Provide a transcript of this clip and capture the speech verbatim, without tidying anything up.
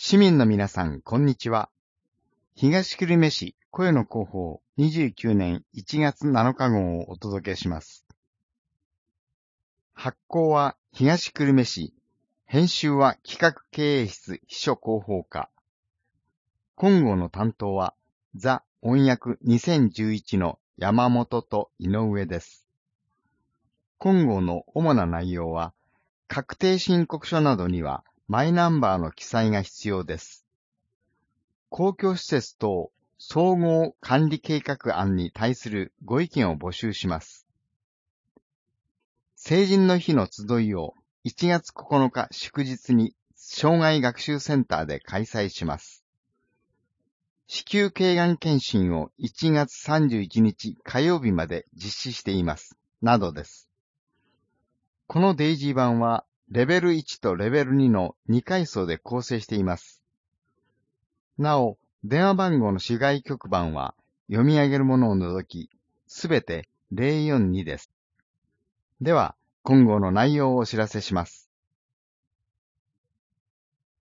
市民の皆さん、こんにちは。東久留米市声の広報にじゅうきゅうねんいちがつなのか号をお届けします。発行は東久留米市、編集は企画経営室秘書広報課。今号の担当はザ音訳にせんじゅういちの山本と井上です。今号の主な内容は、確定申告書などにはマイナンバーの記載が必要です。公共施設等総合管理計画案に対するご意見を募集します。成人の日の集いをいちがつここのか祝日に障害学習センターで開催します。子宮頸がん検診をいちがつさんじゅういちにち火曜日まで実施しています。などです。このデイジー版はレベルいちとレベルにのにかい層で構成しています。なお、電話番号の市外局番は読み上げるものを除き、すべてゼロよんにです。では、今後の内容をお知らせします。